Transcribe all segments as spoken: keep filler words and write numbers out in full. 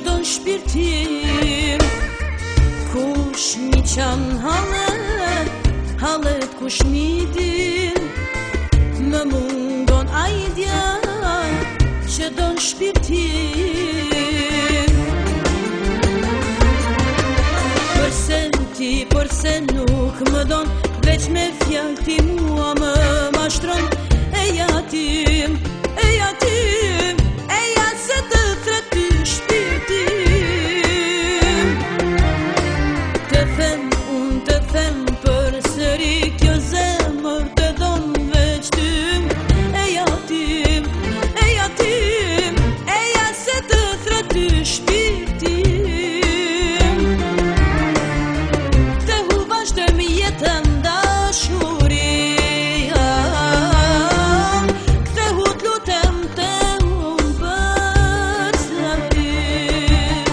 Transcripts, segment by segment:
don shpirtim. Kush mi qan hallet, hallet kush mi din, më mungon ajdja që don shpirtim. Përse ti, përse nuk më don, veç me fjall ti mua më mashtron. E jatim, e jatim, e ja se të threti shpirtim. Të them, unë të them për sëri, kjo zemër të don veç ty. E jatim, e jatim, e ja se të threti shpirtim. Të hu vazhdojmë jetën dashuria, këtë hu t'lutem të unë përsarim.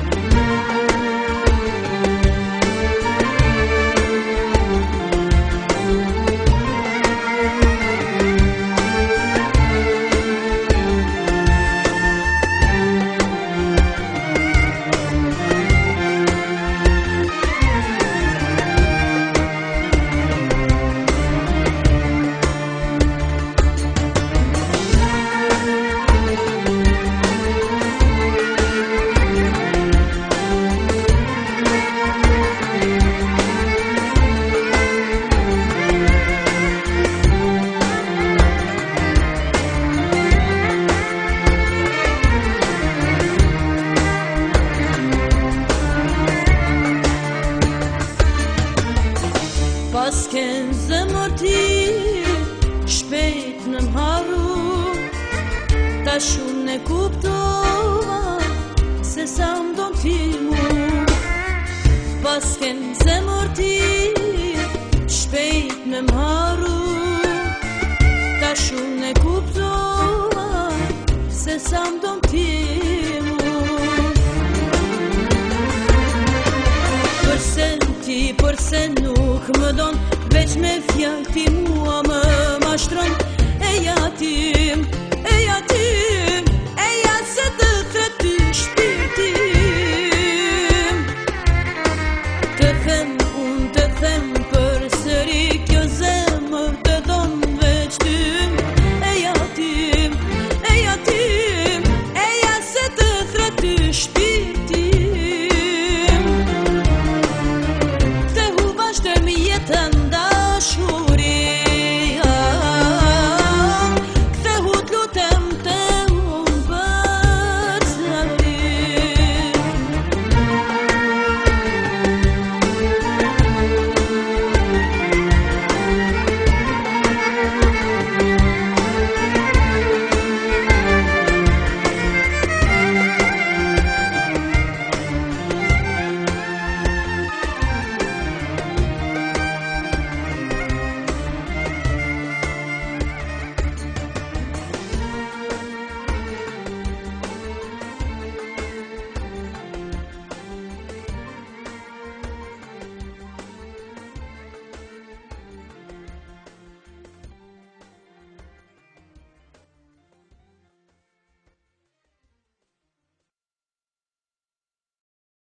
Pas ken zemër ti, shpejt në mharu, tash unë e kuptova se sa m'don ti mu. Pas ken zemër ti, shpejt në mharu, tash unë e kuptova se sa m'don ti mu. Përse ti, përse nuk më don, veç me fjall ti mua më mashtron. E jatim